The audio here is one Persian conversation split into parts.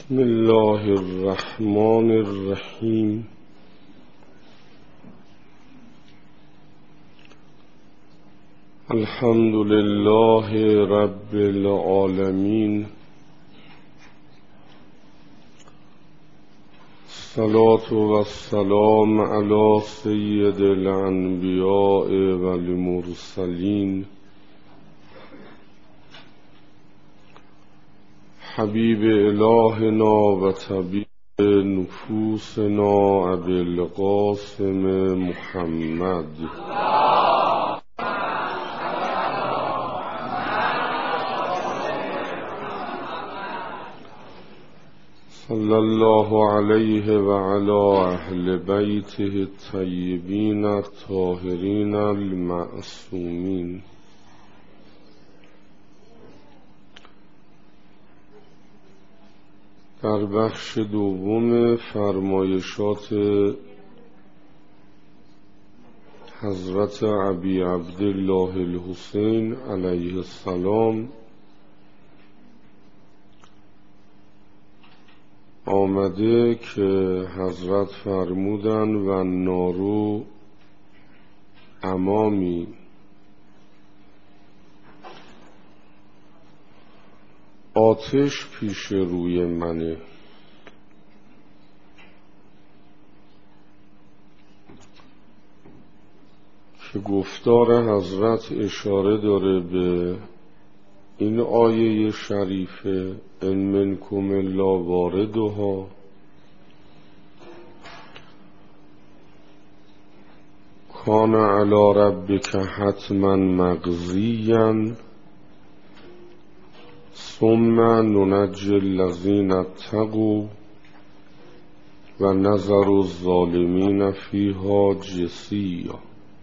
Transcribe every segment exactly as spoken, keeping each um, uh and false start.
بسم الله الرحمن الرحیم. الحمد لله رب العالمین، الصلاة والسلام علی سید الانبیاء والمرسلین، حبیب الهنا و طبیب نفوسنا ابی القاسم محمد صلی الله علیه و علی اهل بیته الطیبین الطاهرین المعصومین. در بخش دوم فرمایشات حضرت ابی عبدالله الحسین علیه السلام آمده که حضرت فرمودن و نارو امامی، آتش پیش روی منه. که گفتار حضرت اشاره داره به این آیه شریفه ان منکم الا واردها، کان علی ربک حتما مقضیا ثم ننجی الذین اتقوا و نذر الظالمین فیها جثیا.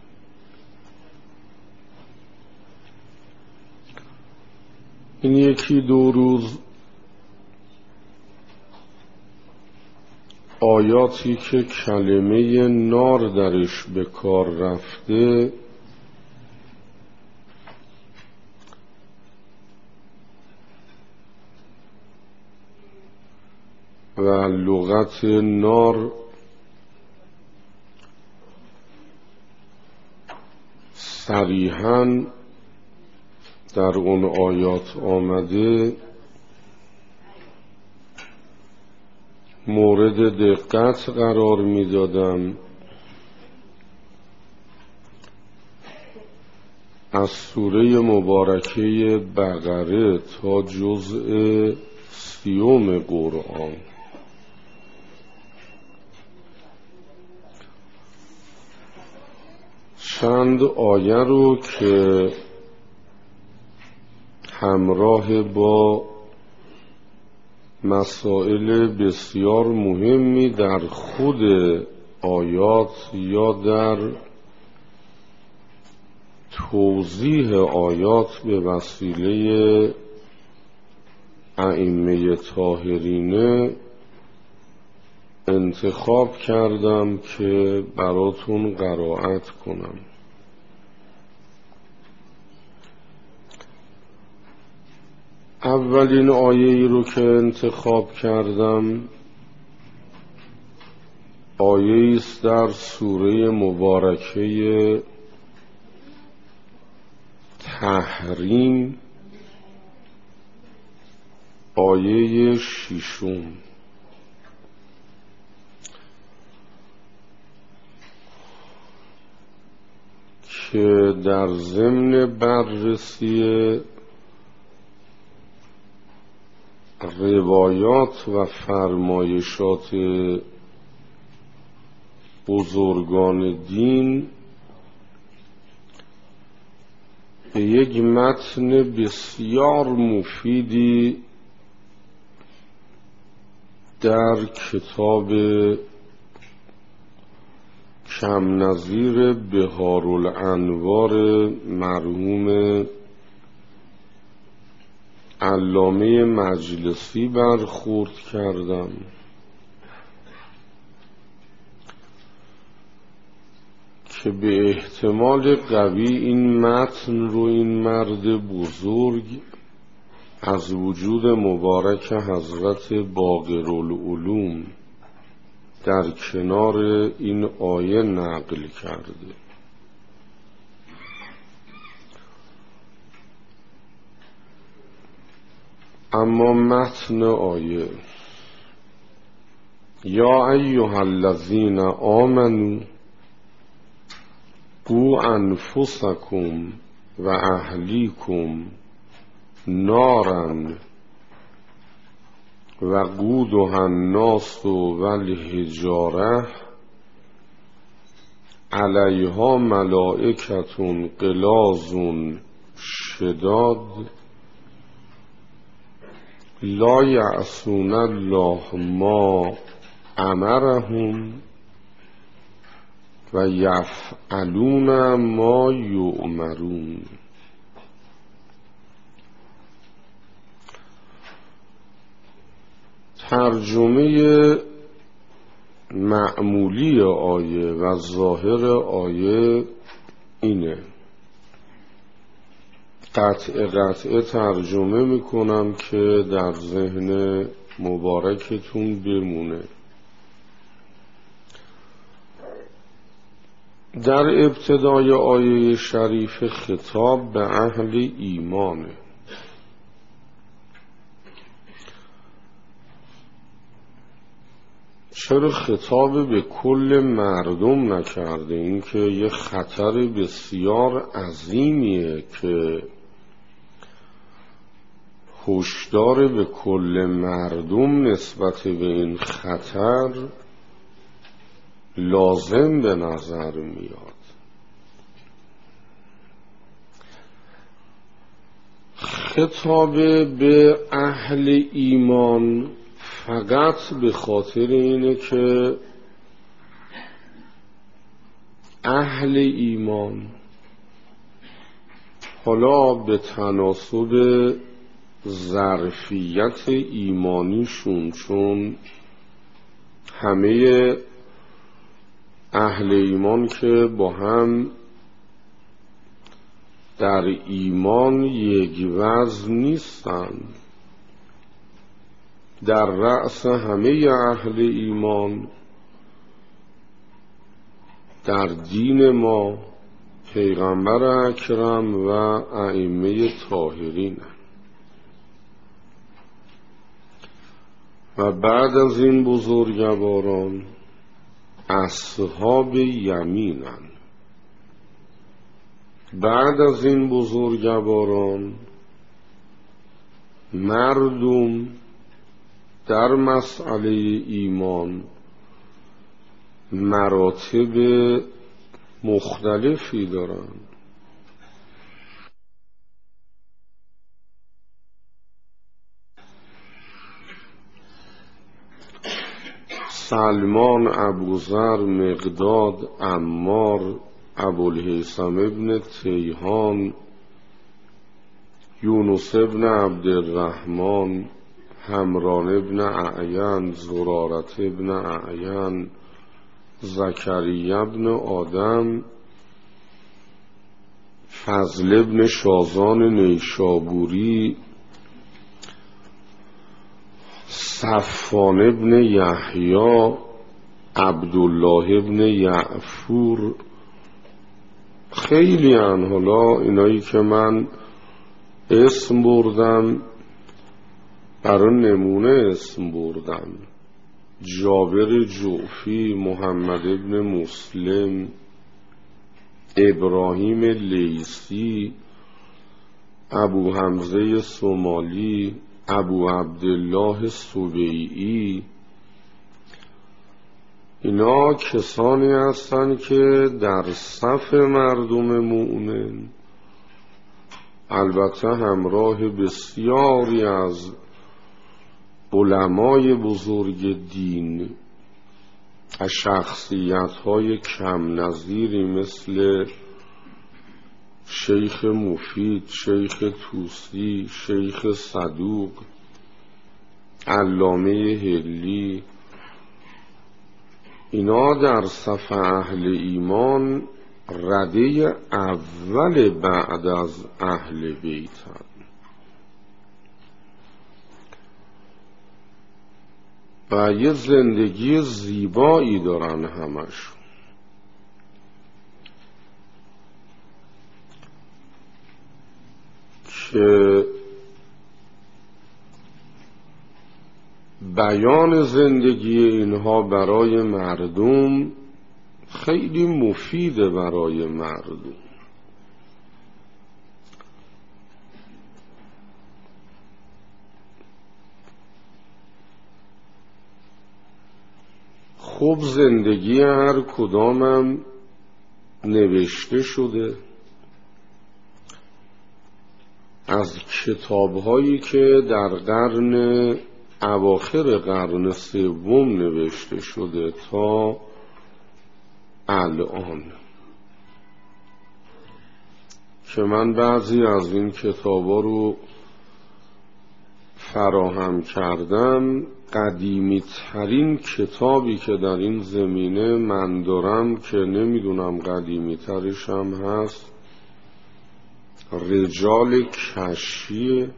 این یکی دو روز آیاتی که کلمه نار درش به کار رفته و لغت نار صریحاً در اون آیات آمده مورد دقت قرار می دادم. از سوره مبارکه بقره تا جزء سیوم قرآن چند آیه رو که همراه با مسائل بسیار مهمی در خود آیات یا در توضیح آیات به وسیله ائمه طاهرین انتخاب کردم که براتون قرائت کنم. اولین آیه‌ای رو که انتخاب کردم آیه‌ای است در سوره مبارکه تحریم، آیه ششم که در ضمن بررسی روایات و فرمایشات بزرگان دین به یک متن بسیار مفیدی در کتاب کم نظیر بهارالانوار مرحوم علامه مجلسی برخورد کردم که به احتمال قوی این متن رو این مرد بزرگ از وجود مبارک حضرت باقرالعلوم در کنار این آیه نقل کرده. اما متن آیه یا ایها الذین آمنوا قوا انفسکم و اهلیکم نارا وقودها الناس والحجاره علیها ملائکة غلاظ شداد لا یعصون الله ما امرهم و یفعلون ما یؤمرون. ترجمه معمولی آیه و ظاهر آیه اینه. قطع قطع ترجمه میکنم که در ذهن مبارکتون بمونه. در ابتدای آیه شریف خطاب به اهل ایمانه. چرا خطاب به کل مردم نکرده؟ این که یه خطر بسیار عظیمیه که هشدار به کل مردم نسبت به این خطر لازم به نظر میاد. خطاب به اهل ایمان فقط به خاطر اینه که اهل ایمان حالا به تناسب ظرفیت ایمانیشون، چون همه اهل ایمان که با هم در ایمان یک وزن نیستند، در رأس همه اهل ایمان در دین ما پیغمبر اکرم و ائمه طاهرین و بعد از این بزرگواران اصحاب یمینن. بعد از این بزرگواران مردم در مسئله ایمان مراتب مختلفی دارند. سلمان، ابوذر، مقداد، عمار، ابوالهیثم ابن تیهان، یونس ابن عبدالرحمن، حمران ابن اعین، زرارت ابن اعین، زکریا ابن آدم، فضل ابن شازان نیشابوری، صفان ابن یحیی، عبدالله ابن یعفور، خیلی ان. حالا اینایی که من اسم بردم برای نمونه اسم بردم: جابر جعفی، محمد ابن مسلم، ابراهیم لیثی، ابو حمزه صومالی، ابو عبدالله سبیعی. اینا کسانی هستند که در صف مردم مؤمن، البته همراه بسیاری از علمای بزرگ دین و شخصیت‌های کم نظیری مثل شیخ مفید، شیخ طوسی، شیخ صدوق، علامه حلی، اینا در صف اهل ایمان رده اول بعد از اهل بیتن. و یه زندگی زیبایی دارن همشون. که بیان زندگی اینها برای مردم خیلی مفیده برای مردم. خب زندگی هر کدامم نوشته شده از کتاب‌هایی که در قرن اواخر قرن سوم نوشته شده تا الان، که من بعضی از این کتابا رو فراهم کردم. قدیمی ترین کتابی که در این زمینه من دارم که نمیدونم قدیمی ترش هم هست، رجال کشیه.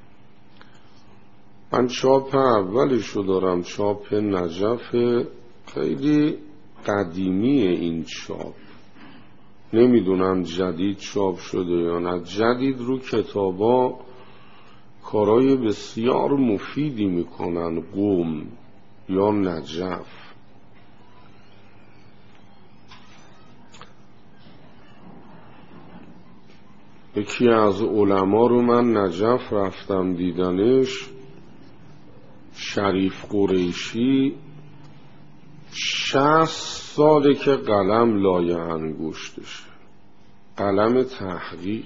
من چاپ اولشو دارم، چاپ نجف، خیلی قدیمیه این چاپ، نمیدونم جدید چاپ شده یا نه. جدید رو کتابا کارای بسیار مفیدی میکنن، قم یا نجف. یکی از علما رو من نجف رفتم دیدنش، شریف قریشی، شصت ساله که قلم لای انگشتشه، قلم تحقیق.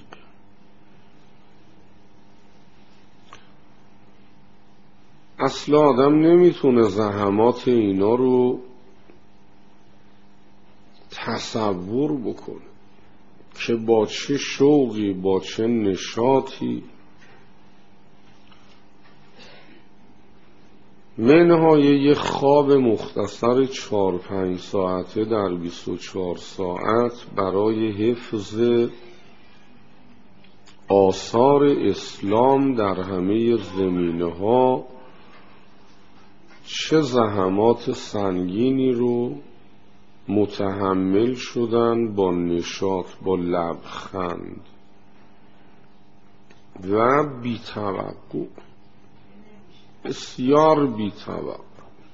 اصلا آدم نمیتونه زحمات اینا رو تصور بکنه که با چه شوقی، با چه نشاطی منهای یه خواب مختصر چهار پنج ساعته در بیست و چهار ساعت برای حفظ آثار اسلام در همه زمینه ها چه زحمات سنگینی رو متحمل شدن، با نشاط، با لبخند و بی توقع، بسیار بی توقع.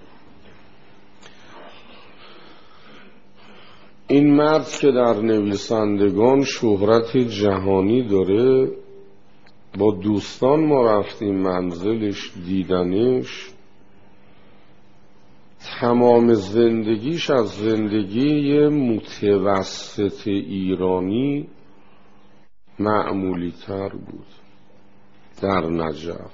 این مرد که در نویسندگان شهرت جهانی داره، با دوستان ما رفتیم منزلش دیدنش. تمام زندگیش از زندگی متوسط ایرانی معمولی تر بود در نجف.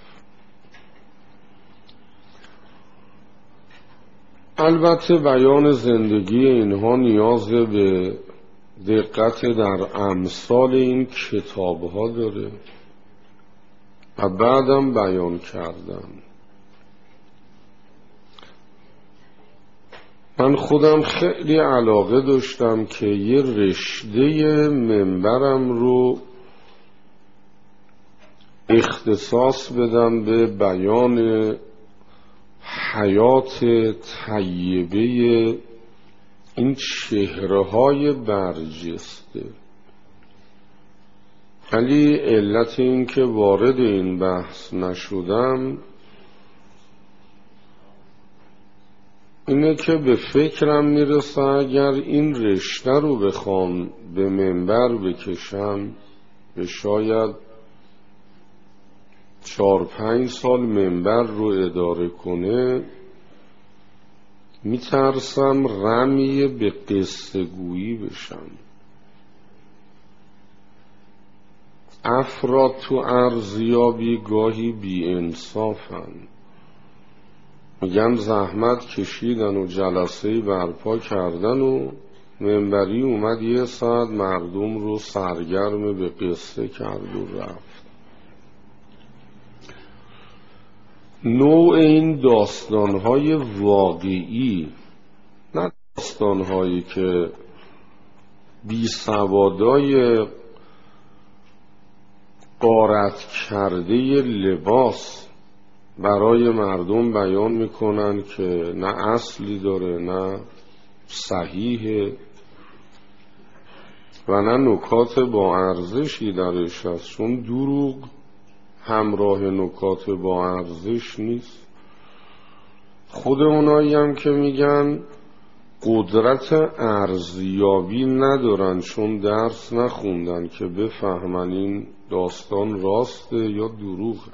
البته بیان زندگی اینها نیاز به دقت در امثال این کتاب ها داره و بعدم بیان کردم. من خودم خیلی علاقه داشتم که یه رشته منبرم رو اختصاص بدم به بیان حیات طیبه این چهره‌های برجسته. ولی علت این که وارد این بحث نشدم اینه که به فکرم میرسه اگر این رشته رو بخوام به منبر بکشم، به شاید چار پنج سال منبر رو اداره کنه، میترسم رمی به قصه گویی بشم. افراد تو ارزیابی گاهی بی انصافن، میگن زحمت کشیدن و جلسه برپا کردن و منبری اومد یه ساعت مردم رو سرگرم به قصه کرد و رفت. نوع این داستانهای واقعی، نه داستانهایی که بی سوادای غارت کرده لباس برای مردم بیان میکنن که نه اصلی داره، نه صحیحه و نه نکات با ارزشی درش هست، چون دروغ همراه نکات با ارزش نیست. خود اونایی هم که میگن قدرت ارزیابی ندارن چون درس نخوندن که بفهمن این داستان راسته یا دروغه.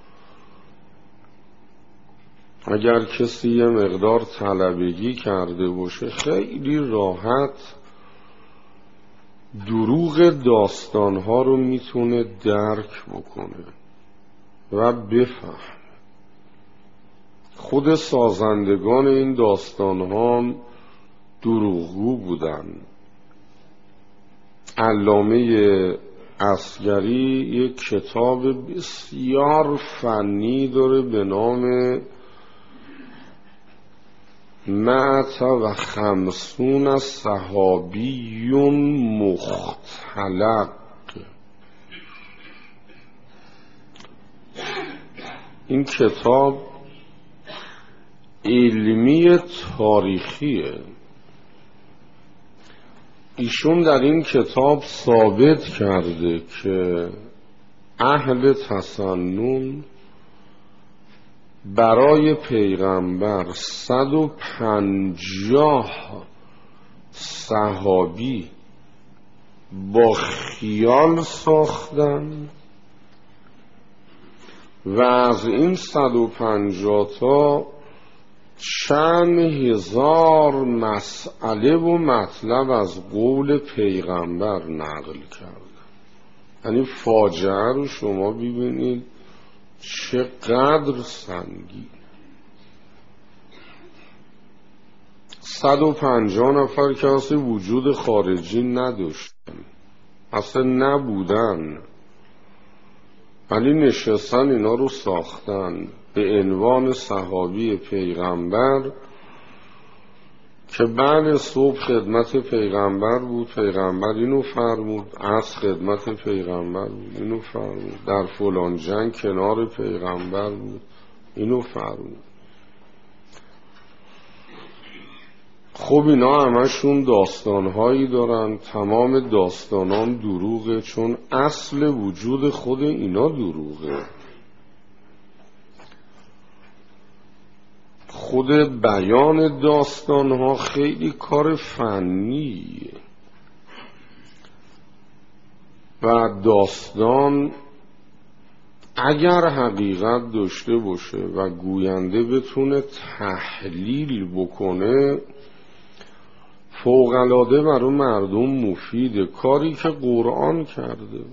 اگر کسی یه مقدار طلبگی کرده باشه خیلی راحت دروغ داستانها رو میتونه درک بکنه و بفهم. خود سازندگان این داستانها هم دروغگو بودن. علامه اصغری یک کتاب بسیار فنی داره به نام مئت و خمسون صحابی مختلق. این کتاب علمی تاریخیه. ایشون در این کتاب ثابت کرده که اهل تسنن برای پیغمبر صد و پنجاه صحابی با خیال ساختن و از این صد و پنجاه تا چند هزار مسئله و مطلب از قول پیغمبر نقل کردن. یعنی فاجعه رو شما ببینید چقدر سنگین. صد و پنجاه نفر که اصلا وجود خارجی نداشتن، اصلا نبودن، ولی نشستن اینا رو ساختن به عنوان صحابی پیغمبر که بعد صبح خدمت پیغمبر بود، پیغمبر اینو فرمود، از خدمت پیغمبر بود اینو فرمود، در فلان جنگ کنار پیغمبر بود اینو فرمود. خب اینا همشون داستانهایی دارن، تمام داستانان دروغه چون اصل وجود خود اینا دروغه. خود بیان داستانها خیلی کار فنیه و داستان اگر حقیقت داشته باشه و گوینده بتونه تحلیل بکنه فوق‌العاده برای مردم مفیده، کاری که قرآن کرده.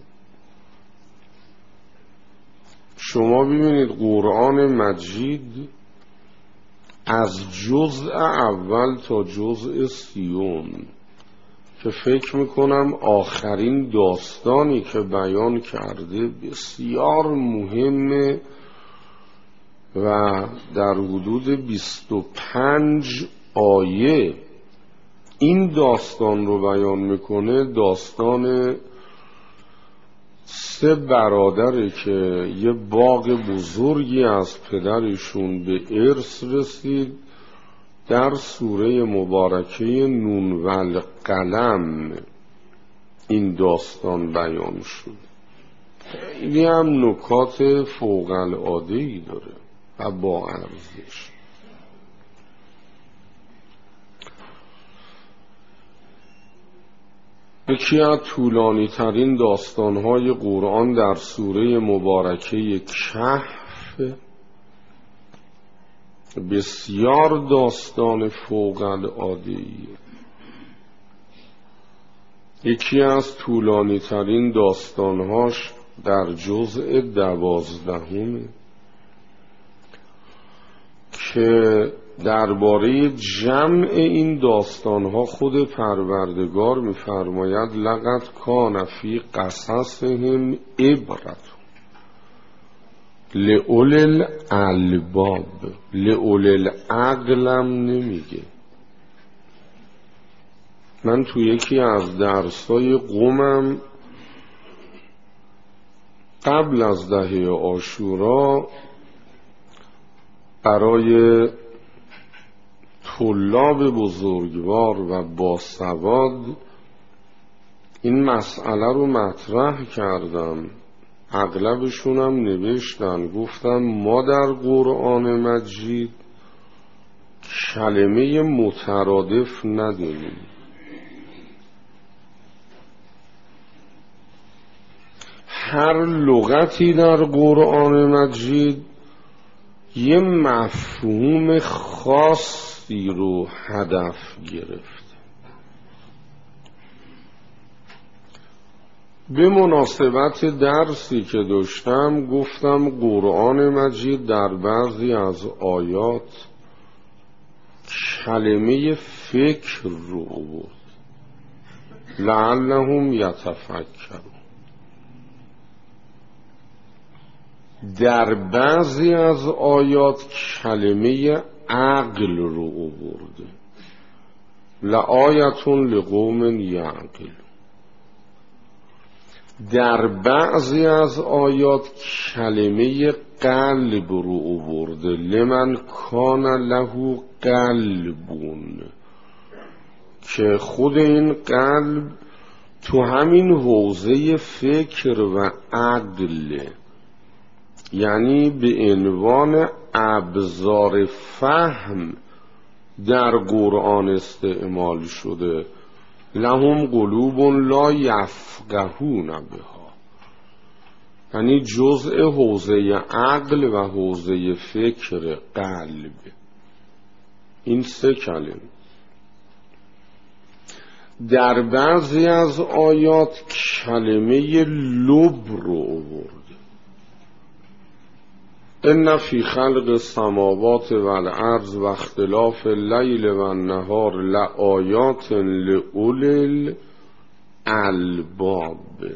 شما ببینید قرآن مجید از جزء اول تا جزء سیوم که فکر میکنم آخرین داستانی که بیان کرده بسیار مهمه و در حدود بیست و پنج آیه این داستان رو بیان میکنه. داستان سه برادره که یه باغ بزرگی از پدرشون به ارث رسید. در سوره مبارکه نون والقلم این داستان بیان شد. خیلی هم نکات فوق العاده‌ای داره و با ارزش. یکی از طولانی ترین داستانهای قرآن در سوره مبارکه کهف، بسیار داستان فوق العاده‌ایه. یکی از طولانی ترین داستانهاش در جزء دوازدهمه که درباره جمع این داستانها خود پروردگار می‌فرماید لقد کان فی قصصهم عبرة لأولی الالباب. لأولی العقلم نمیگه. من تو یکی از درسای قومم قبل از دهه عاشورا برای طلاب بزرگوار و باسواد این مسئله رو مطرح کردم. اغلبشونم نوشتن، گفتم ما در قرآن مجید کلمه مترادف نداریم. هر لغتی در قرآن مجید یه مفهوم خاصی رو هدف گرفت. به مناسبت درسی که داشتم گفتم قرآن مجید در بعضی از آیات کلمه فکر رو آورد، لعلهم یتفکرون. در بعضی از آیات کلمه عقل رو آورده، لآیتون لقوم یعقلون. در بعضی از آیات کلمه قلب رو آورده، لمن کان له قلبون، که خود این قلب تو همین حوزه فکر و عقل، یعنی به عنوان ابزار فهم در قرآن استعمال شده. لهم قلوب لا یفقهون بها، یعنی جزء حوزه عقل و حوزه فکر قلب. این سه کلمه. در بعضی از آیات کلمه لب رو آورده، ان فی خلق السماوات والارض و اختلاف اللیل و النهار لآیات لأولی الالباب.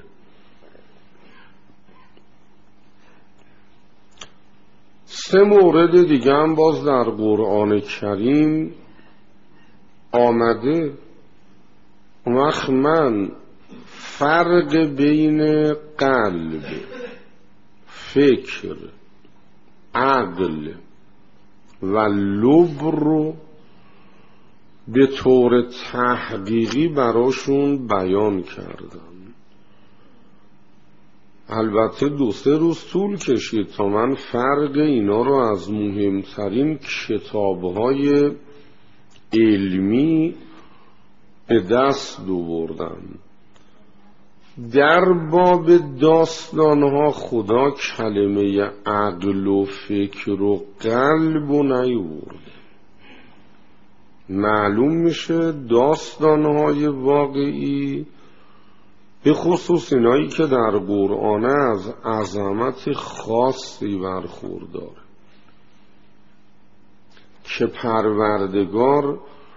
سه مورد دیگه هم باز در قرآن کریم آمده. اون وقت من فرق بین قلب، فکر، عقل و لب رو به طور تحقیقی براشون بیان کردم. البته دو سه روز طول کشید تا من فرق اینا رو از مهمترین کتاب‌های علمی به دست آوردم. در باب داستانها خدا کلمه عقل و فکر و قلب و نیورده. معلوم میشه داستانهای واقعی، به خصوص اینایی که در قرآن، از عظمت خاصی برخوردار، که پروردگار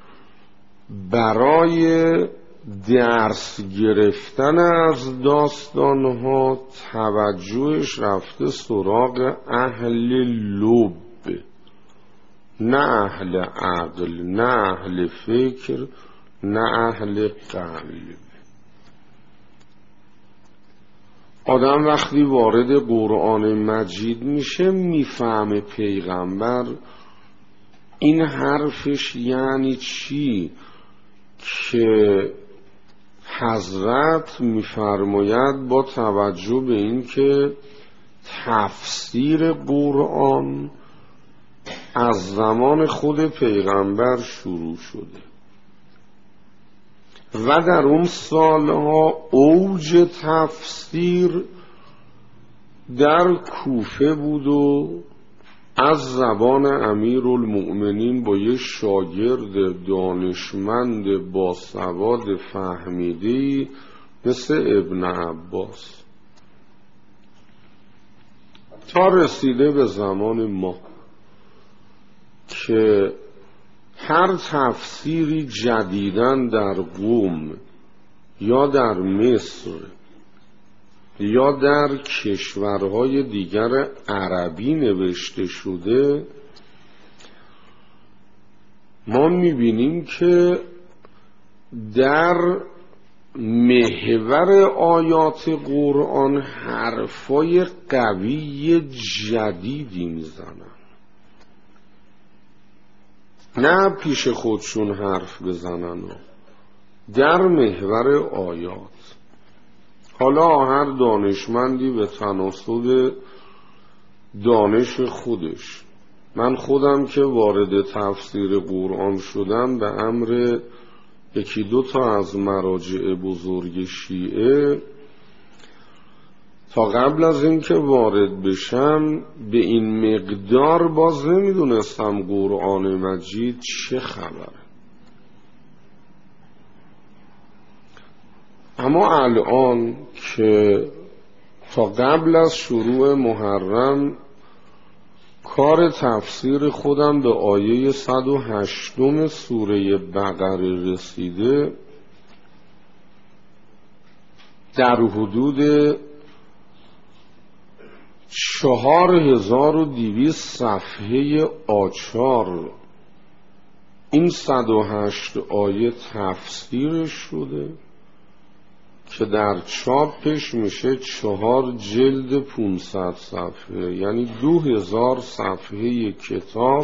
برای درس گرفتن از داستانها توجهش رفته سراغ اهل لب، نه اهل عقل، نه اهل فکر، نه اهل قلب. آدم وقتی وارد قرآن مجید میشه میفهمه پیغمبر این حرفش یعنی چی، که حضرت میفرماید با توجه به این که تفسیر قرآن از زمان خود پیغمبر شروع شده و در اون سالها اوج تفسیر در کوفه بود و از زبان امیرالمؤمنین با یه شاگرد دانشمند باسواد فهمیدی مثل ابن عباس تا رسیده به زمان ما که هر تفسیری جدیداً در قم یا در مصر یا در کشورهای دیگر عربی نوشته شده، ما میبینیم که در محور آیات قرآن حرفای قوی جدیدی میزنن. نه پیش خودشون حرف بزنن و در محور آیات. حالا هر دانشمندی به تناسب دانش خودش، من خودم که وارد تفسیر قرآن شدم به امر یکی دو تا از مراجع بزرگ شیعه، تا قبل از اینکه وارد بشم به این مقدار باز نمیدونستم قرآن مجید چه خبره. اما الان که تا قبل از شروع محرم کار تفسیر خودم به آیه صد و هشتم سوره بقره رسیده، در حدود چهار هزار و دویست صفحه آچار این صد و هشت آیه تفسیر شده که در چاپش میشه چهار جلد پونصد صفحه، یعنی دو هزار صفحه کتاب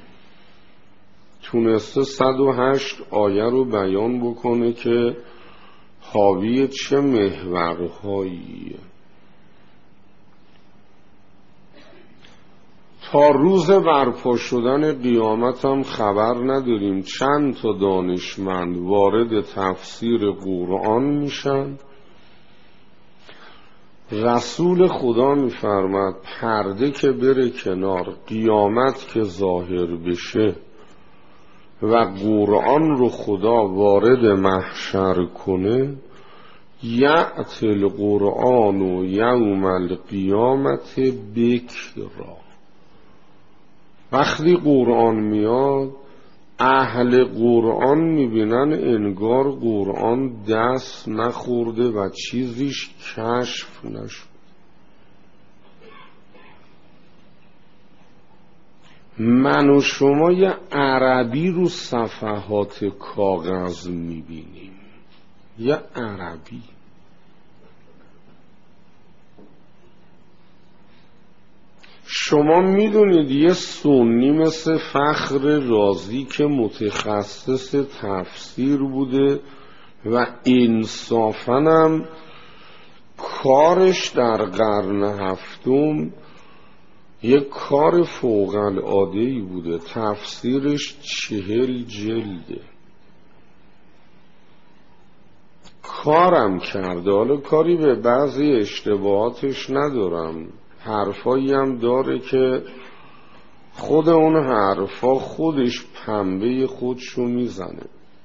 تونسته صد و هشت آیه رو بیان بکنه که حاوی چه محورهاییه. تا روز برپا شدن قیامت هم خبر نداریم چند تا دانشمند وارد تفسیر قرآن میشن. رسول خدا میفرماد پرده که بره کنار، قیامت که ظاهر بشه و قرآن رو خدا وارد محشر کنه، یأتی القرآن و یوم القیامت بکرا. وقتی قرآن میاد اهل قرآن میبینن انگار قرآن دست نخورده و چیزیش کشف نشد. من و شما یه عربی رو صفحات کاغذ میبینیم، یه عربی. شما میدونید یه سنی مثل فخر رازی که متخصص تفسیر بوده و انصافاً هم کارش در قرن هفتم یه کار فوق العاده‌ای بوده، تفسیرش چهل جلده، کارم کرده. حالا کاری به بعضی اشتباهاتش ندارم، حرفایی هم داره که خود اون حرفا خودش پنبه خودشو میزنه،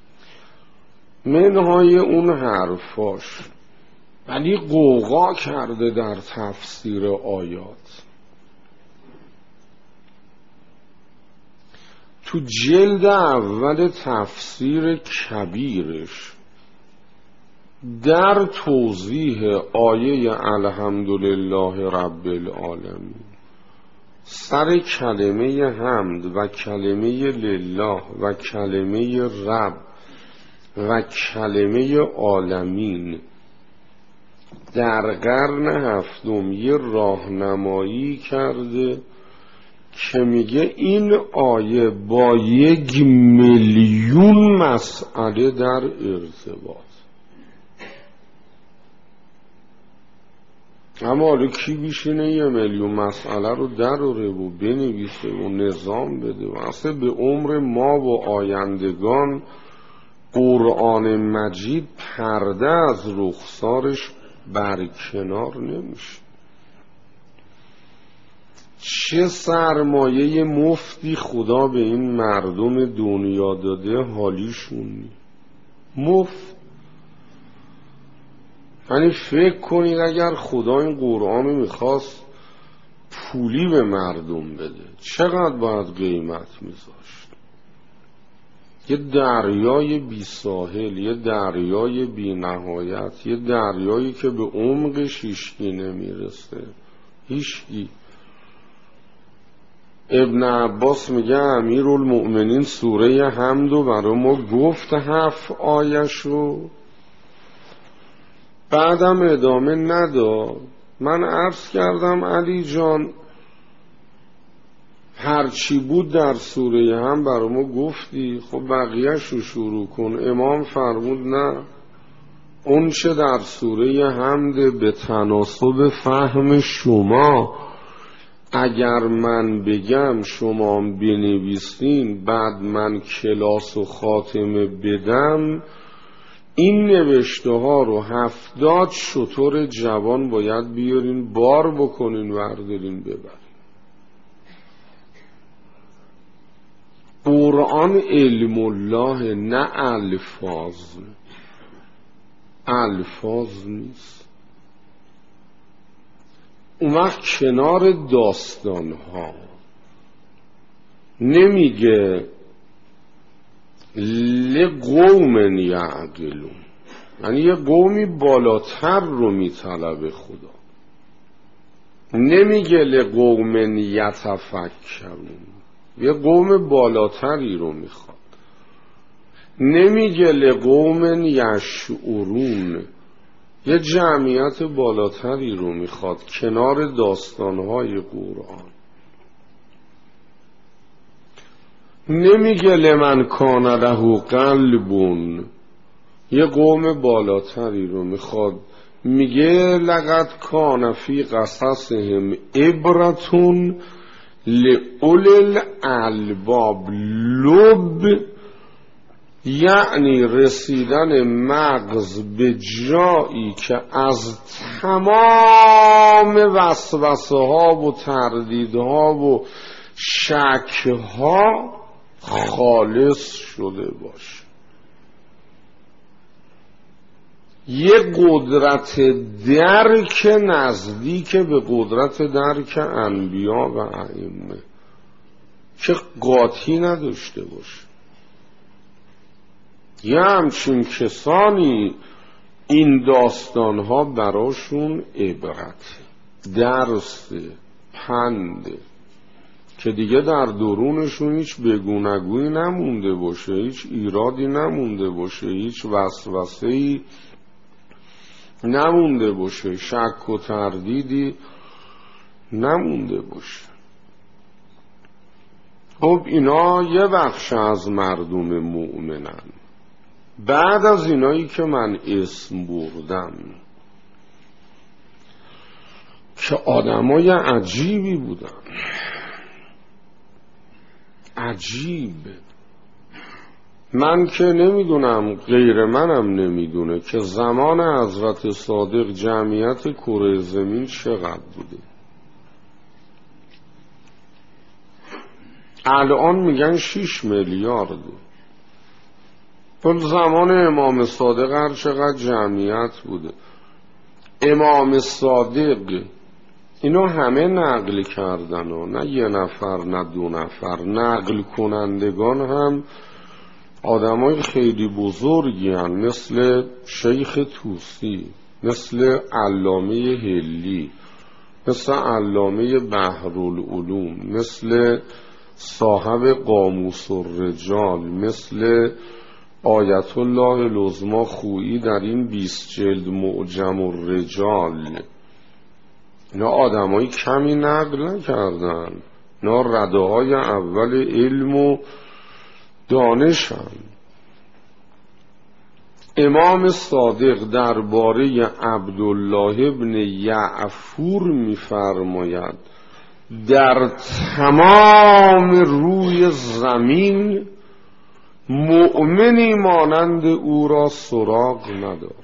منهای اون حرفاش، ولی قوقا کرده در تفسیر آیات. تو جلد اول تفسیر کبیرش در توضیح آیه الحمدلله رب العالمین سر کلمه حمد و کلمه لله و کلمه رب و کلمه عالمین در قرن هفتم یه راهنمایی کرده که میگه این آیه با یک میلیون مسئله در ارتباط. اما حالا کی بیشینه یه میلیون مسئله رو در و بنویسه و نظام بده؟ و اصلا به عمر ما و آیندگان قرآن مجید پرده از رخسارش برکنار نمیشه. چه سرمایه مفتی خدا به این مردم دنیا داده، حالیشون نی مفت. یعنی فکر کنید اگر خدا این قرآن رو میخواست پولی به مردم بده چقدر باید قیمت میذاشت؟ یه دریای بی ساحل، یه دریای بی نهایت، یه دریایی که به عمقش هیچکی نمیرسه، هیچکی. ابن عباس میگه امیرالمؤمنین سوره حمد و برای ما گفت هفت آیشو، بعدم ادامه نداد. من عرض کردم علی جان هرچی بود در سوره هم برای ما گفتی، خب بقیهش رو شروع کن. امام فرمود نه، اون چه در سوره حمد به تناسب فهم شما اگر من بگم شما بنویسین بعد من کلاس و خاتمه بدم، این نوشته ها رو هفتاد شتر جوان باید بیارین بار بکنین وردارین ببرین. قرآن علم الله، نه الفاظ. الفاظ نیست. اون وقت کنار داستان ها نمیگه لقوم یعقلون، یعنی یه قومی بالاتر رو میطلبه خدا. نمیگه لقوم یتفکرون، یه قوم بالاتری رو میخواد. نمیگه لقوم یشعرون، یه جمعیت بالاتری رو میخواد کنار داستانهای قرآن. نمیگه لمن کان له قلبون، یه قوم بالاتری رو میخواد. میگه لقد کان فی قصصهم عبرتون لأولی الالباب، لب یعنی رسیدن مغز به جایی که از تمام وسوسه ها و تردیدها و شک ها خالص شده باشه. یه قدرت درک نزدیک به قدرت درک انبیا و ائمه که قاطی نداشته باشه. یه همچین کسانی این داستانها براشون عبرت، درس، پند، که دیگه در درونشون هیچ بگونگویی نمونده باشه، هیچ ایرادی نمونده باشه، هیچ وسوسه‌ای نمونده باشه، شک و تردیدی نمونده باشه. خب اینا یه بخش از مردم مؤمنن. بعد از اینایی که من اسم بردم که آدمای عجیبی بودن، عجیب، من که نمیدونم غیر منم نمیدونه که زمان حضرت صادق جمعیت کره زمین چقدر بوده. الان میگن شیش میلیارد. تو زمان امام صادق هر چقدر جمعیت بوده. امام صادق اینو همه نقل کردن و نه یه نفر نه دو نفر. نقل کنندگان هم آدمای خیلی بزرگی هن، مثل شیخ طوسی، مثل علامه هلی، مثل علامه بحرالعلوم، مثل صاحب قاموس الرجال، مثل آیت الله العظمی خویی در این بیست جلد معجم الرجال. اینا آدمای کمی نقل نکردن، اینا رده های اول علم و دانشن. امام صادق درباره عبدالله ابن یعفور می‌فرماید در تمام روی زمین مؤمنی مانند او را سراغ ندارد.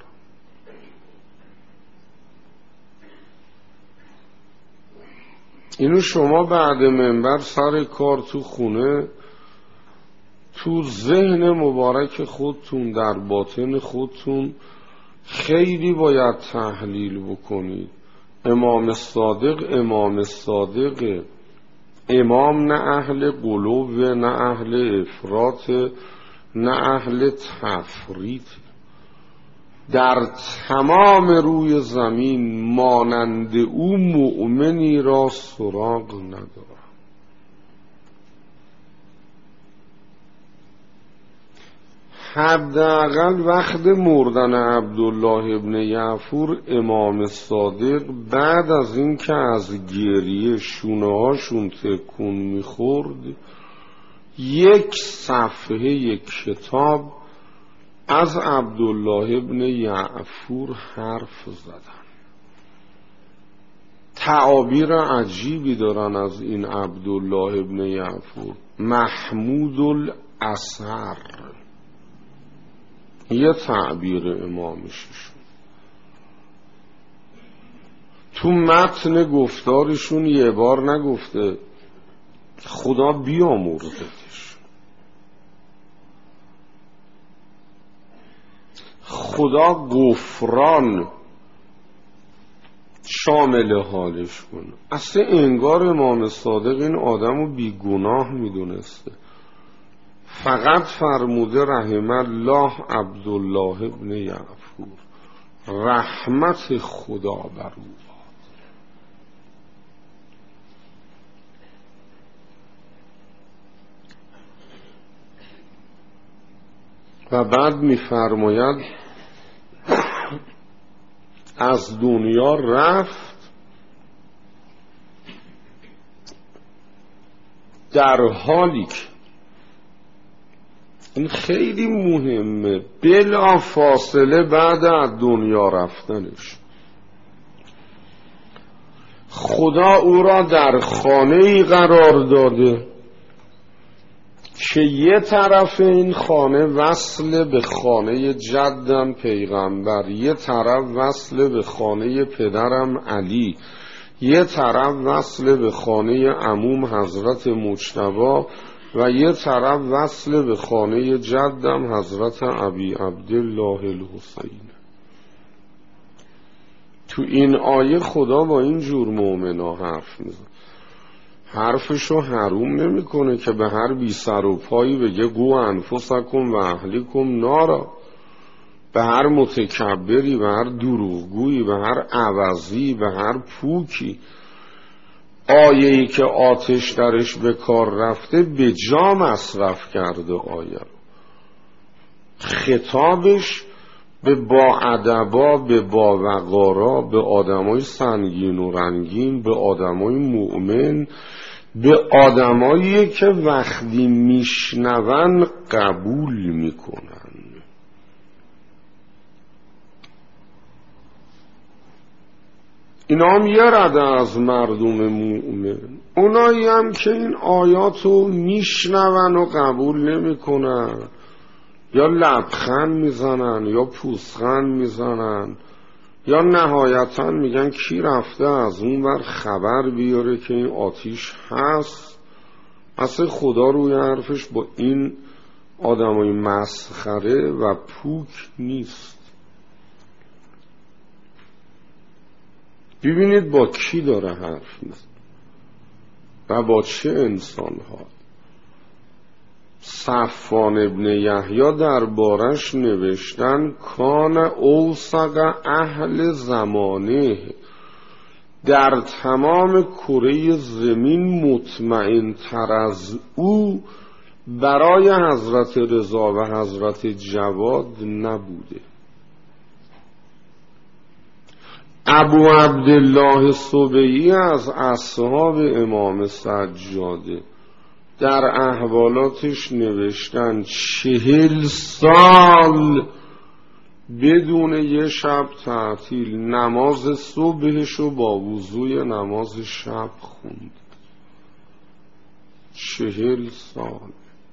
اینو شما بعد منبر سر کار تو خونه تو ذهن مبارک خودتون در باطن خودتون خیلی باید تحلیل بکنید. امام صادق امام صادق امام نه اهل غلو، نه اهل افراط، نه اهل تفریط. در تمام روی زمین مانند او مؤمنی را سراغ ندارد. حداقل وقت مردن عبدالله ابن یعفور امام صادق بعد از این که از گریه شونه هاشون تکون میخورد یک صفحه یک کتاب از عبدالله ابن یعفور حرف زدن. تعابیر عجیبی دارن از این عبدالله ابن یعفور. محمود الاثر یه تعبیر امامششون. تو متن گفتارشون یه بار نگفته خدا بیامرزتش، خدا غفران شامل حالش کنه. اصلا انگار امام صادق این آدم رو بیگناه میدونسته. فقط فرموده رحم الله عبدالله ابن یعفور، رحمت خدا بر او. و بعد میفرماید از دنیا رفت در حالی که، این خیلی مهمه، بلا فاصله بعد از دنیا رفتنش خدا او را در خانه‌ای قرار داده که یه طرف این خانه وصل به خانه جدم پیغمبر، یه طرف وصل به خانه پدرم علی، یه طرف وصل به خانه عموم حضرت مجتبی و یه طرف وصل به خانه جدم حضرت ابی عبدالله الحسین. تو این آیه خدا با این جور مؤمنا حرف میزنه. حرفشو حروم نمیکنه که به هر بی سر و پایی بگه قو انفسکم و اهلیکم نارا، به هر متکبری، به هر دروغگویی، به هر عوضی، به هر پوکی آیه‌ای که آتش درش به کار رفته به جا مصرف کرده آیه رو. خطابش به با ادبا، به با وقارا، به آدمای سنگین و رنگین، به آدمای مؤمن، به آدمایی که وقتی میشنون قبول میکنن. اینا هم یه رده از مردم مؤمن، اونایی هم که این آیاتو میشنون و قبول نمیکنن، یا لبخند میزنن یا پوزخند میزنن یا نهایتا میگن کی رفته از اون ور خبر بیاره که این آتیش هست. اصلا خدا روی حرفش با این آدمای مسخره و پوک نیست. ببینید با کی داره حرف میزنه و با چه انسان ها. صفوان ابن یحیی در بارش نوشتن کان اوثق اهل زمانه، در تمام کره زمین مطمئن تر از او برای حضرت رضا و حضرت جواد نبوده. ابو عبدالله سبیعی از اصحاب امام سجاده در احوالاتش نوشتن چهل سال بدون یه شب تعطیل نماز صبحشو با وضوی نماز شب خوند. چهل سال.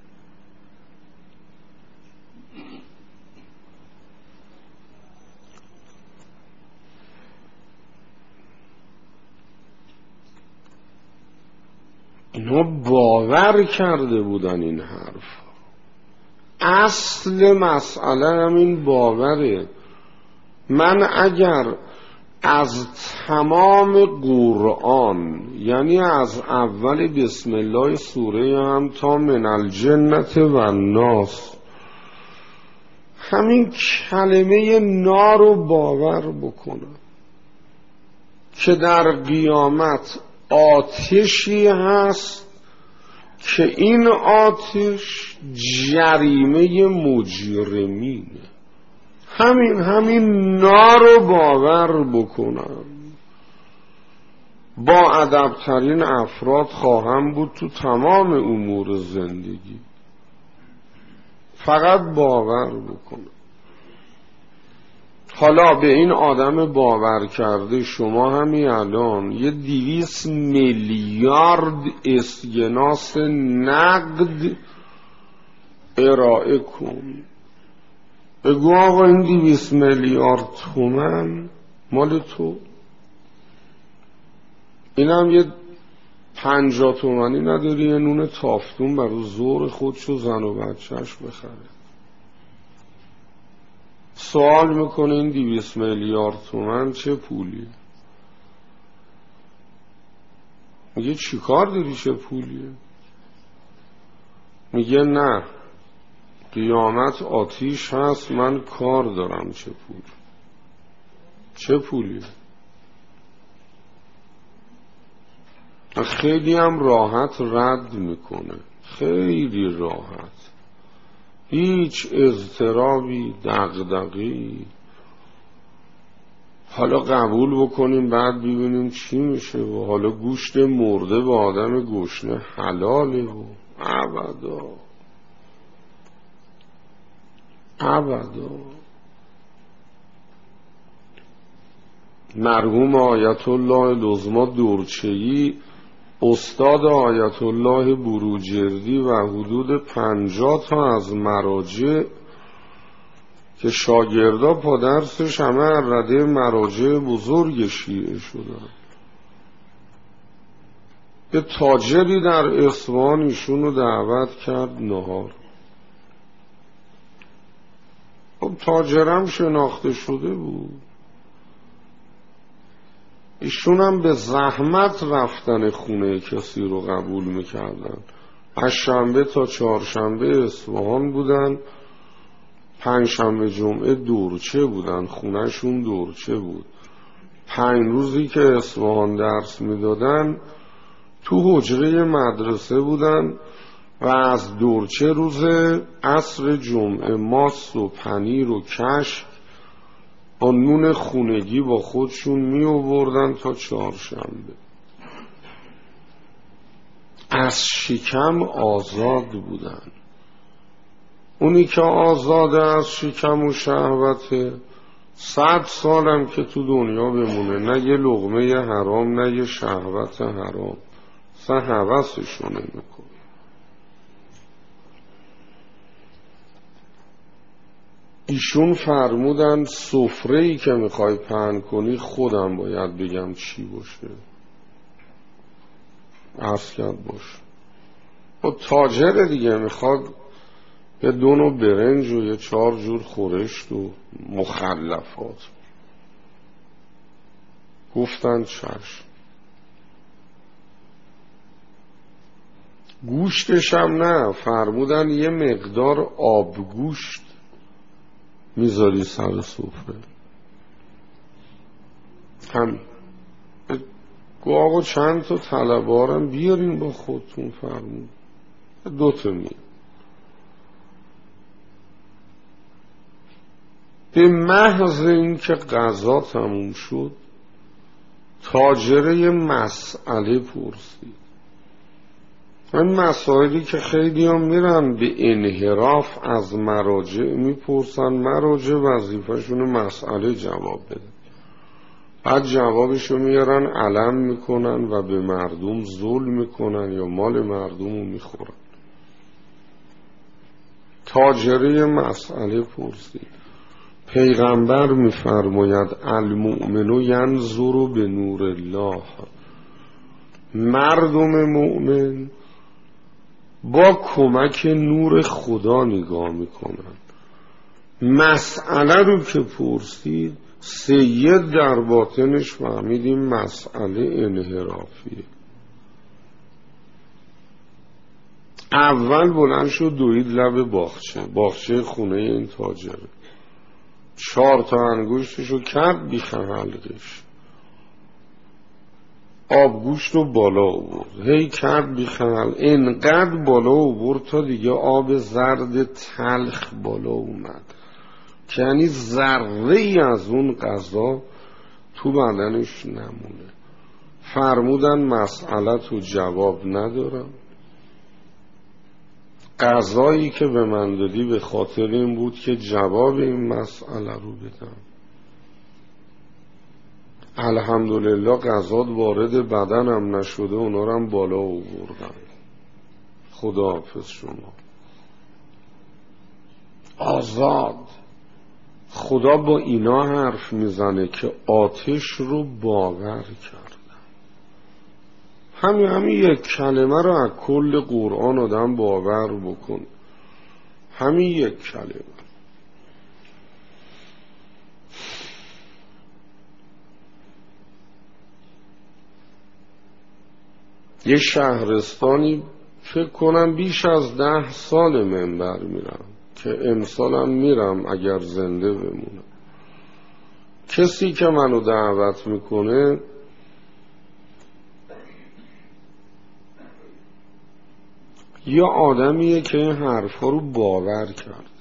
اینا باور کرده بودن این حرف. اصل مسئله همین باوره. من اگر از تمام قرآن، یعنی از اول بسم الله سوره هم تا من الجنت و الناس، همین کلمه نا رو باور بکنم که در قیامت آتشی هست که این آتش جریمه مجرمینه. همین همین نارو باور بکنم با ادب‌ترین افراد خواهم بود تو تمام امور زندگی. فقط باور بکنم. حالا به این آدم باور کرده شما همین الان یه دویست میلیارد اسکناس نقد ارائه کن. بگو آقا این دویست میلیارد تومن مال تو. اینم یه پنجاه تومنی نداری یه نون تافتون برای زور خودشو زن و بچهش بخره. سوال میکنه این دویست میلیارد تومن چه پولیه؟ میگه چی کار داری چه پولیه؟ میگه نه قیامت آتیش هست من کار دارم. چه پول؟ چه پولیه؟ خیلی هم راحت رد میکنه. خیلی راحت. هیچ اضطرابی دغدغه‌ای. حالا قبول بکنیم بعد ببینیم چی میشه. و حالا گوشت مرده به آدم گشنه حلاله و ابدا ابدا. مرحوم آیت الله لزما دورچه‌ای استاد آیت الله بروجردی و حدود پنجاه تا از مراجع که شاگردا پا درسش همه رده مراجع بزرگ شیعه شدن. یه تاجری در اصفهان ایشون رو دعوت کرد نهار. خب تاجرم شناخته شده بود. ایشون هم به زحمت رفتن خونه کسی رو قبول میکردن. از شنبه تا چهارشنبه اصفهان بودن، پنج شنبه جمعه دورچه بودن، خونهشون دورچه بود. پنج روزی که اصفهان درس میدادن تو حجره مدرسه بودن و از دورچه روز عصر جمعه ماست و پنیر و کشک با نون خونگی با خودشون می آوردن تا چهارشنبه. از شکم آزاد بودن. اونی که آزاده از شکم و شهوته صد سالم که تو دنیا بمونه نه یه لقمه حرام نه یه شهوت حرام اصلا هوسشو نمیکنه. ایشون فرمودن سفره‌ای که میخوای پهن کنی خودم باید بگم چی باشه. عرض کرد باشه. و تاجر دیگه میخواد یه دونو برنج و یه چهار جور خورشت و مخلفات. گفتن چشم. گوشتش هم نه، فرمودن یه مقدار آبگوشت میذاری سر سفره. همین. گو آقا چند تا طلبارم بیارین با خودتون. فرمود دوتا می. به محض این که غذا تموم شد تاجره مسئله پرسید. این مسائلی که خیلی هم میرن به انحراف از مراجع میپرسن، مراجع وظیفه‌شون مسئله جواب بده. بعد جوابشو میارن علم میکنن و به مردم ظلم میکنن یا مال مردم رو میخورن. تاجره مسئله پرسید. پیغمبر میفرماید المؤمن ینظر به نور الله. مردم مؤمن با کمک نور خدا نگاه میکنن. مسئله رو که پرسید سید در باطنش فهمیدیم مسئله انحرافیه. اول بلند شد دوید لب باغچه باغچه خونه این تاجره. چهار تا انگشتشو کرد بیخ حلقش. آبگوشت رو بالا آورد، هی کرد بیخمل، اینقدر بالا آورد تا دیگه آب زرد تلخ بالا اومد، که یعنی ذره ای از اون غذا تو بدنش نمونه. فرمودن مسئله تو جواب ندارم، غذایی که به من دادی به خاطر این بود که جواب این مسئله رو بدم. الحمدلله غذات وارد بدنم نشده، اونا رو هم بالا آوردم. خداحافظ شما. آزاد. خدا با اینا حرف میزنه که آتش رو باور کردم. همین همین یک کلمه رو از کل قرآن آدم باور بکن، همین یک کلمه. یه شهرستانی فکر کنم بیش از ده سال منبر میرم، که امسالم میرم اگر زنده بمونم. کسی که منو دعوت میکنه یا آدمیه که این حرفا رو باور کرد،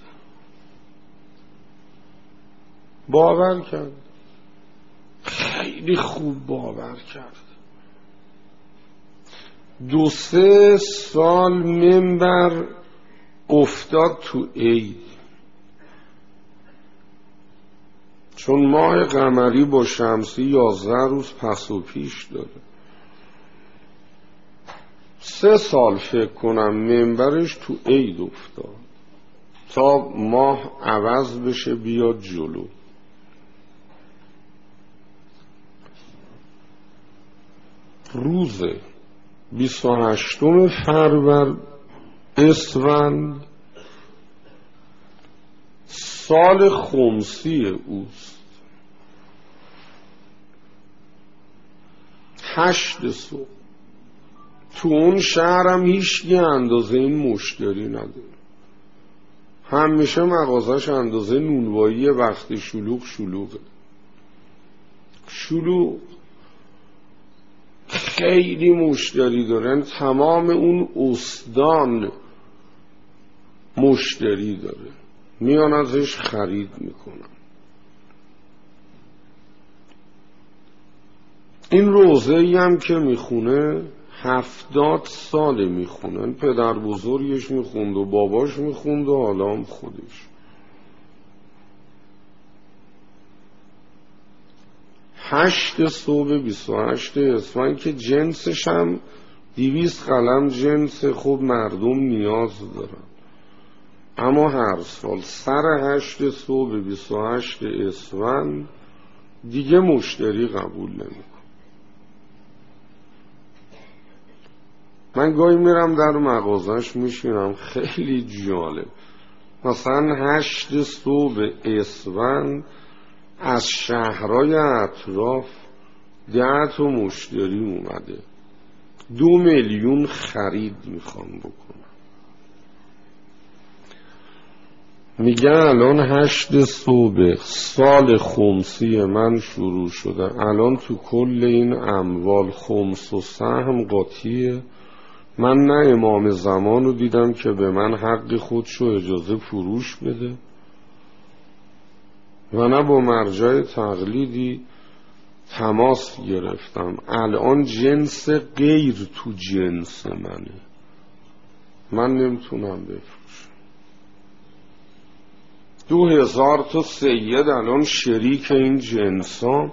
باور کرد خیلی خوب باور کرد. دو سه سال منبر افتاد تو عید، چون ماه قمری با شمسی یازده روز پس و پیش داره. سه سال فکر کنم منبرش تو عید افتاد تا ماه عوض بشه بیاد جلو. روز بیست و هشتم فروردین اسفند سال خمسی اوست. هشت صبح تو اون شهرم هیچ یه اندازه این مشتری نداره، همیشه مغازش اندازه نونوایی وقتی شلوغ شلوغه. شلوغ خیلی مشتری دارن، تمام اون استان مشتری داره، میان ازش خرید میکنن. این روزه ای هم که میخونه هفتاد ساله میخونن، پدر بزرگش میخوند و باباش میخوند و حالا هم خودش. هشت صبح بیست و هشت اسفند که جنسش هم دویست قلم جنس، خب مردم نیاز دارن، اما هر سال سر هشت صبح بیست و هشت اسفند دیگه مشتری قبول نمیکن. من گاهی میرم در مغازش میشینم، خیلی جالب. مثلا هشت صبح اسفند از شهرهای اطراف ده تا مشتری اومده، دو میلیون خرید میخوام بکنم. میگه الان هشت صبح سال خمسی من شروع شده، الان تو کل این اموال خمس و سهم قاطیه. من نه امام زمان رو دیدم که به من حق خودشو اجازه فروش بده و نه با مرجع تقلیدی تماس گرفتم. الان جنس غیر تو جنس منه، من نمیتونم بفروشم. دو هزار تا سید الان شریک این جنس ها،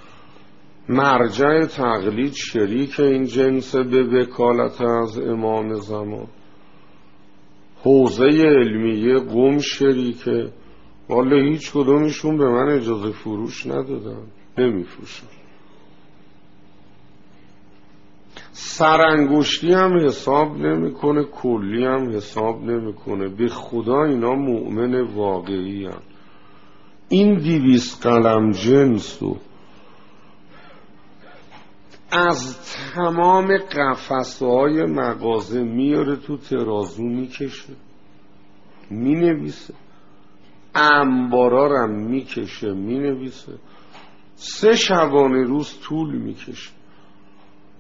مرجع تقلید شریک این جنس به وکالت از امام زمان، حوزه علمیه قم شریکه. والا هیچ کدومشون به من اجازه فروش ندادن، نمیفروشم. سرانگشتی هم حساب نمیکنه، کلی هم حساب نمیکنه. به خدا اینا مؤمن واقعی هم. این دویست قلم جنس رو از تمام قفسه‌های مغازه میاره تو ترازو میکشه، مینویسه، انبارارم میکشه مینویسه، سه شبانه روز طول میکشه.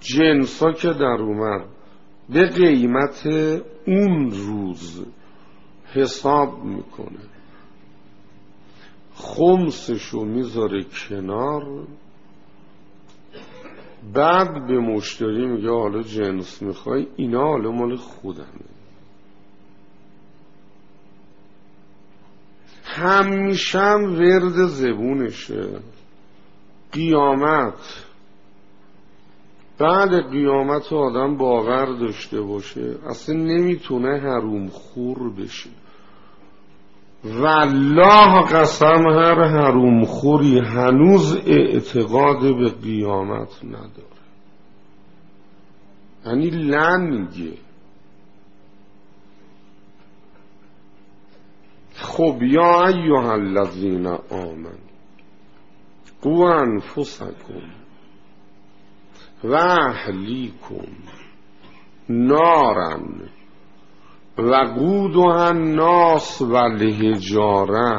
جنسا که در اومد به قیمت اون روز حساب میکنه، خمسشو میذاره کنار، بعد به مشتری میگه حالا جنس میخوای، اینا حالا مال خودمه. همیشه هم ورد زبونشه قیامت، بعد قیامت آدم باور داشته باشه اصلا نمیتونه حروم خور بشه. والله قسم هر حروم خوری هنوز اعتقاد به قیامت نداره، یعنی لنگه. خب یا ایها الذین آمنوا قوا انفسکم و اهلیکم نارا وقودها الناس والحجاره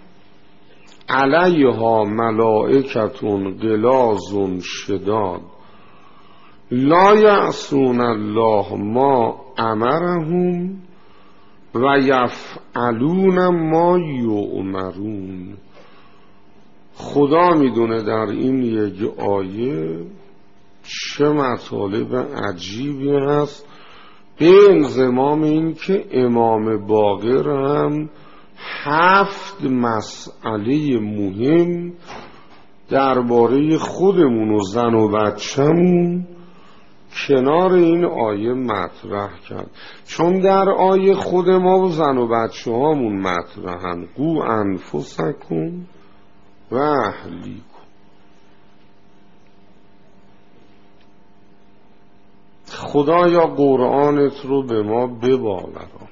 علیها ملائکة غلاظ شداد لا یعصون الله ما امرهم و یفعلون ما یؤمرون. خدا میدونه در این یک آیه چه مطالب عجیبی هست، به انضمام این که امام باقر هم هفت مسئله مهم درباره خودمون و زن و بچه‌مون کنار این آیه مطرح کرد، چون در آیه خود ما و زن و بچه هامون مطرحن. قو انفسکم و اهلیکم. خدایا قرآنت رو به ما بباوران.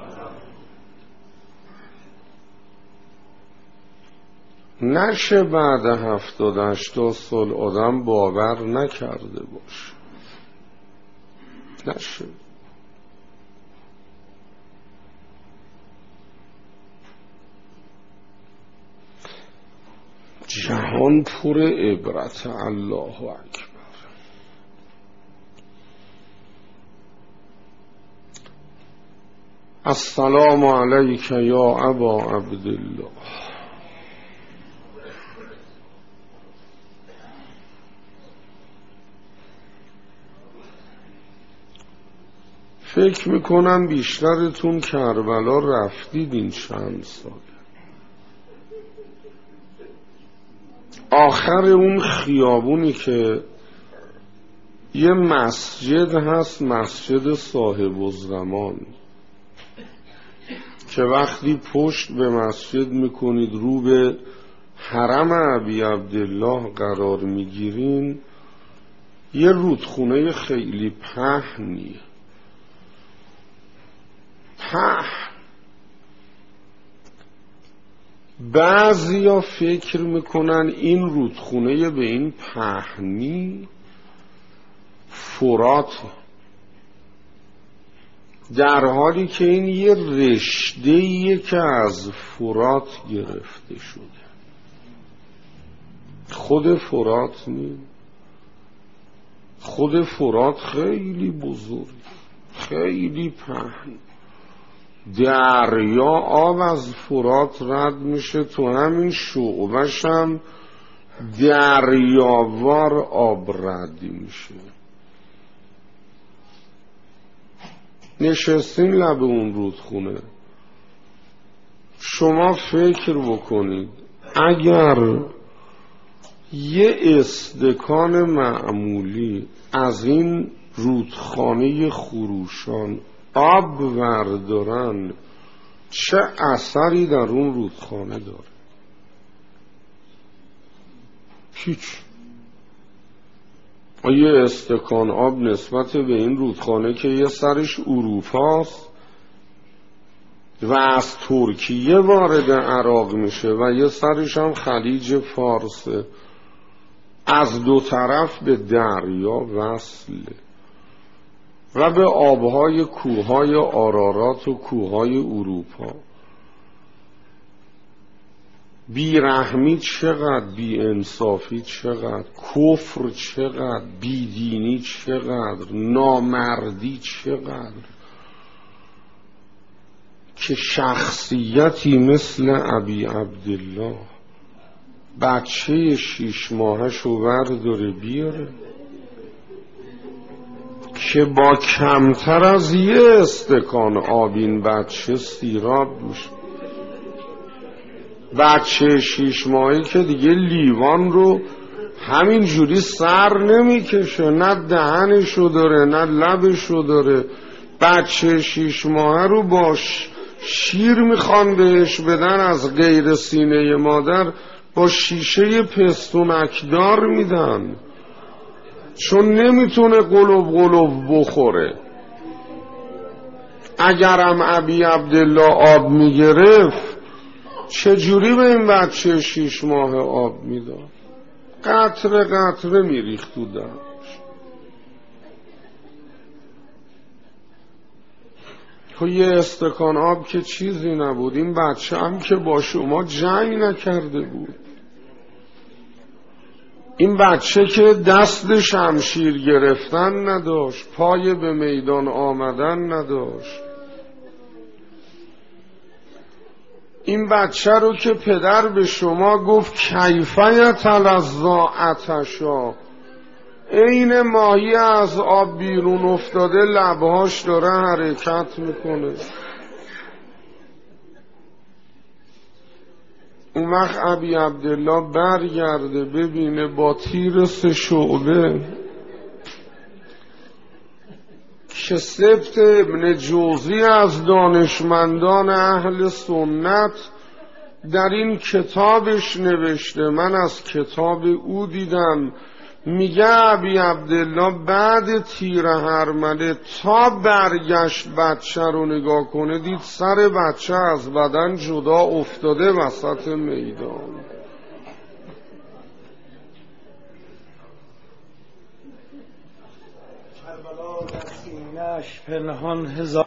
نشه بعد هفتاد هشتاد سال آدم باور نکرده باشه، نشه. جهان پر عبرت. الله اکبر. السلام علیک یا ابا عبدالله. فکر میکنم بیشترتون کربلا رفتید این چند سال. آخر اون خیابونی که یه مسجد هست، مسجد صاحب الزمان، که وقتی پشت به مسجد میکنید رو به حرم ابی عبدالله قرار میگیرین، یه رودخونه خیلی پهنیه. پهن. بعضیا فکر میکنن این رودخونه به این پهنی فراته، در حالی که این یه رشته‌ایه که از فرات گرفته شده. خود فرات نی، خود فرات خیلی بزرگ، خیلی پهن. دریا آب از فرات رد میشه، تو همین شعبش هم دریاوار آب رد میشه. نشستین لب اون رودخونه، شما فکر بکنید اگر یه استکان معمولی از این رودخانه خروشان آب وردارن چه اثری در اون رودخانه داره؟ هیچ. یه استکان آب نسبت به این رودخانه که یه سرش اروپاست و از ترکیه وارد عراق میشه و یه سرش هم خلیج فارسه، از دو طرف به دریا وصله و به آبهای کوههای آرارات و کوههای اروپا. بیرحمی چقدر، بی‌انصافی چقدر، کفر چقدر، بیدینی چقدر، نامردی چقدر، که شخصیتی مثل ابی عبدالله بچه شیش ماهشو برداره بیاره که با کمتر از یه استکان آب این بچه سیراب میشه. بچه شیش ماهی که دیگه لیوان رو همین جوری سر نمیکشه، نه دهنشو داره نه لبشو داره. بچه شیش ماهه رو باش شیر میخوان بهش بدن از غیر سینه مادر، با شیشه پستونکدار میدن، چون نمیتونه قلوب قلوب بخوره. اگرم ابی عبدالله آب میگرفت چجوری به این بچه شیش ماه آب میداد؟ قطره قطره میریخت تو دهنش. تو یه استکان آب که چیزی نبود. این بچه هم که با شما جنگ نکرده بود. این بچه که دست شمشیر گرفتن نداشت، پای به میدان آمدن نداشت. این بچه رو که پدر به شما گفت کیفیت الازا عطشا، این ماهی از آب بیرون افتاده لبهاش داره حرکت میکنه. اون وقت ابی عبدالله برگرده ببینه با تیر سه شعبه که سبت ابن جوزی از دانشمندان اهل سنت در این کتابش نوشته، من از کتاب او دیدم، میگه ابی عبدالله بعد تیر هرمله تا برگشت بچه رو نگاه کنه دید سر بچه از بدن جدا افتاده وسط میدان. کربلا در سینه‌اش پنهان هزار